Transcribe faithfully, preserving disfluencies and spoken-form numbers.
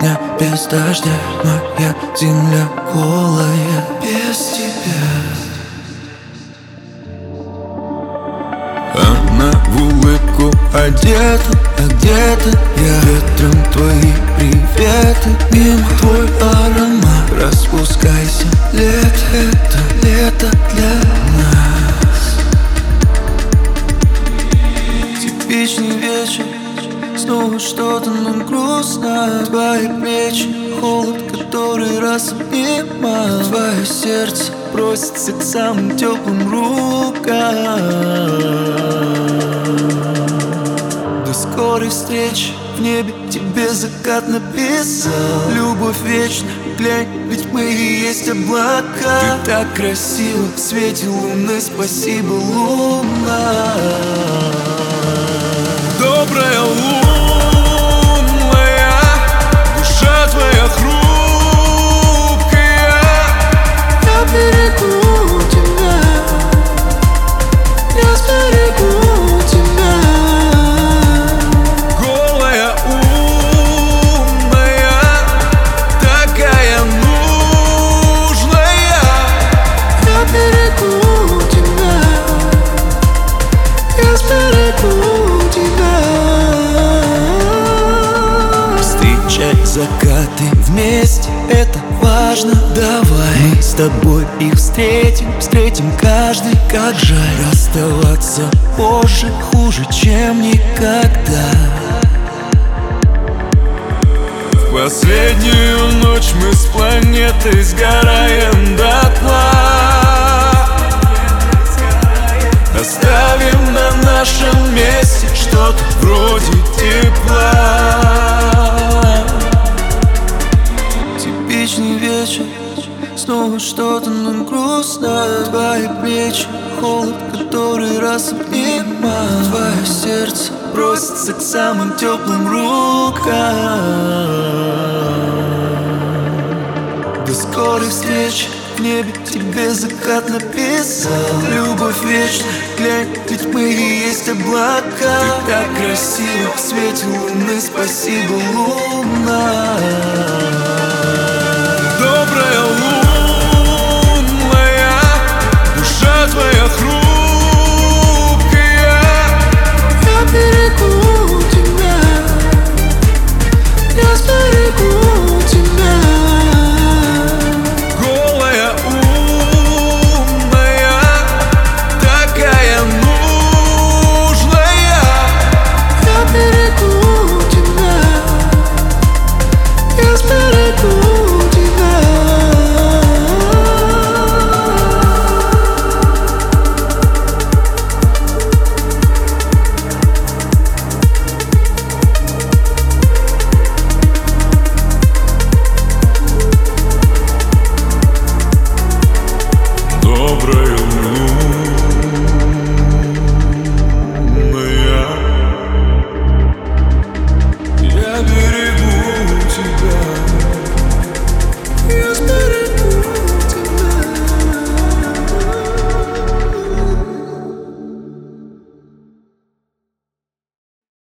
дня без дождя, моя земля голая без тебя. Она в улыбку одета, а где-то я ветром твои приветы. Мимо твой аромат, распускайся, лето, это лето для нас. Типичный вечер, снова что-то нам грустно. Твои плечи, холод, который раз обнимает. Твое сердце просится к самым теплым рукам. До скорой встречи, в небе тебе закат написал. Любовь вечна, глянь, ведь мы и есть облака. Ты так красива в свете луны, спасибо, луна. Добрая луна, душа твоя хрупкая. Я берегу тебя, я сберегу тебя. Голая, умная, такая нужная. Я берегу тебя, я сберегу тебя. Встречать закаты вместе, это важно. Давай мы с тобой их встретим, встретим каждый, как жаль. Расставаться позже хуже, чем никогда. В последнюю ночь мы с планетой сгораем дотла. Оставим на нашем месте что-то вроде тепла. Типичный вечер, снова что-то нам грустно. Твои плечи, холод, который раз обнимает. Твое сердце просится к самым теплым рукам. До скорой встречи, в небе тебе закат написал. Любовь вечна, глянь, ведь мы и есть облака. Ты так красива в свете луны, спасибо, луна.